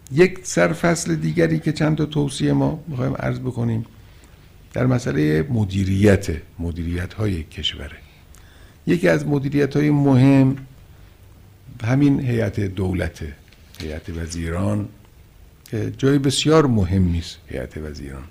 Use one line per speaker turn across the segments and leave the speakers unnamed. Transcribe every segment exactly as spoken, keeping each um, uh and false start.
یک سرفصل دیگری که چند تا توصیه ما میخوایم عرض بکنیم در مسئله مدیریت مدیریت های کشوره. یکی از مدیریت های مهم همین هیئت دولته، هیئت وزیران که جای بسیار مهمی است. هیئت وزیران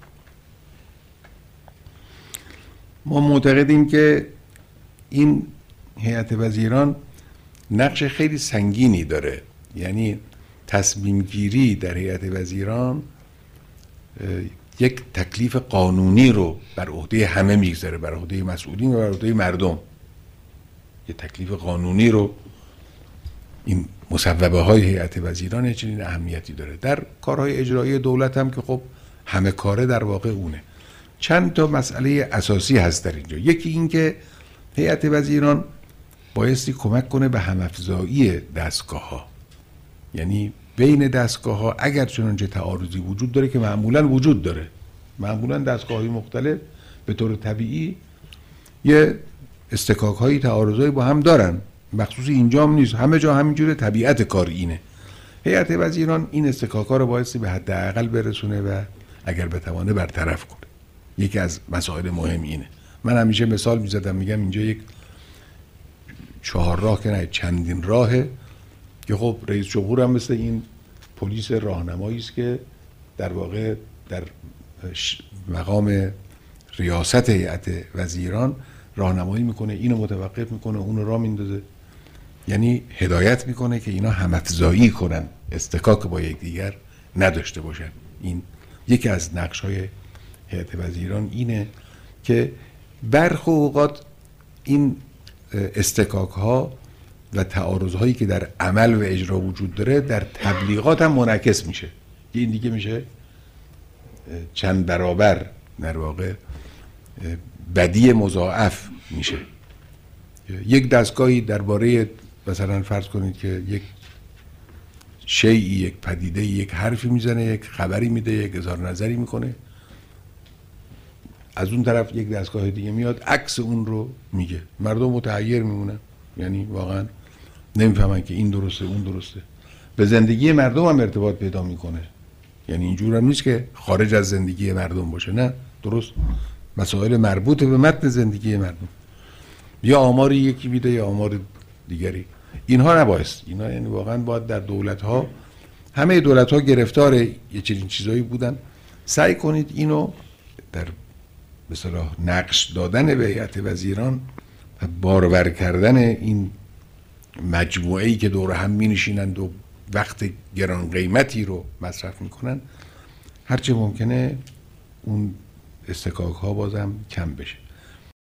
ما معتقدیم که این هیئت وزیران نقش خیلی سنگینی داره، یعنی تصمیم گیری در هیئت وزیران یک تکلیف قانونی رو بر عهده همه میگذاره، بر عهده مسئولین و بر عهده مردم. یک تکلیف قانونی رو این مصوبه های هیئت وزیران چنین اهمیتی داره. در کارهای اجرایی دولت هم که خب همه کاره در واقع اونه. چند تا مسئله اساسی هست در اینجا. یکی این که هیئت وزیران بایستی کمک کنه به هم‌افزایی دستگاه ها، یعنی بین دستگاه ها اگر چنانچه تعارضی وجود داره که معمولا وجود داره، معمولا دستگاه های مختلف به طور طبیعی یه استکاک های تعارضایی با هم دارن، مخصوص اینجا هم نیست، همه جا همینجوره، طبیعت کار اینه. هیئت وزیران این استکاک ها رو بایستی به حداقل برسونه و اگر بتوانه برطرف کنه. یکی از مسائل مهم اینه. من همیشه مثال میزدم، میگم اینجا یک چهار راه که نه چندین راهه که خب رئیس جمهور هم مثل این پلیس راهنمایی است که در واقع در مقام ریاست هیئت وزیران راهنمایی میکنه، اینو متوقف میکنه، اونو راه میندازه، یعنی هدایت میکنه که اینا هم‌افزایی کنن، استکاک با یکدیگر نداشته باشن. این یکی از نقش‌های هیئت وزیران اینه که برخی اوقات این استکاک ها و تعارض هایی که در عمل و اجرا وجود داره در تبلیغات هم منعکس میشه. این دیگه میشه چند برابر در واقع بدی مضاعف میشه. یک دستگاهی درباره مثلا فرض کنید که یک شیئی، یک پدیده، یک حرفی میزنه، یک خبری میده، یک اظهار نظری میکنه، از اون طرف یک دستگاه دیگه میاد عکس اون رو میگه، مردم متحیر میمونن، یعنی واقعا نمیفهمن که این درسته اون درسته. به زندگی مردم هم ارتباط پیدا میکنه، یعنی اینجور هم نیست که خارج از زندگی مردم باشه، نه، درست مسائل مربوط به متن زندگی مردم، یا آماری یکی میده یا آمار دیگری. اینها نبایست، اینها یعنی واقعا باید در دولت ها، همه دولت ها گرفتار یه چنین چیزایی بودن. سعی کنید اینو در به اصطلاح نقش دادن به هیئت وزیران و بارور کردن این مجموعه‌ای که دور هم می‌نشینند و وقت گران قیمتی رو مصرف میکنن، هرچه ممکنه اون استکاک ها بازم کم بشه.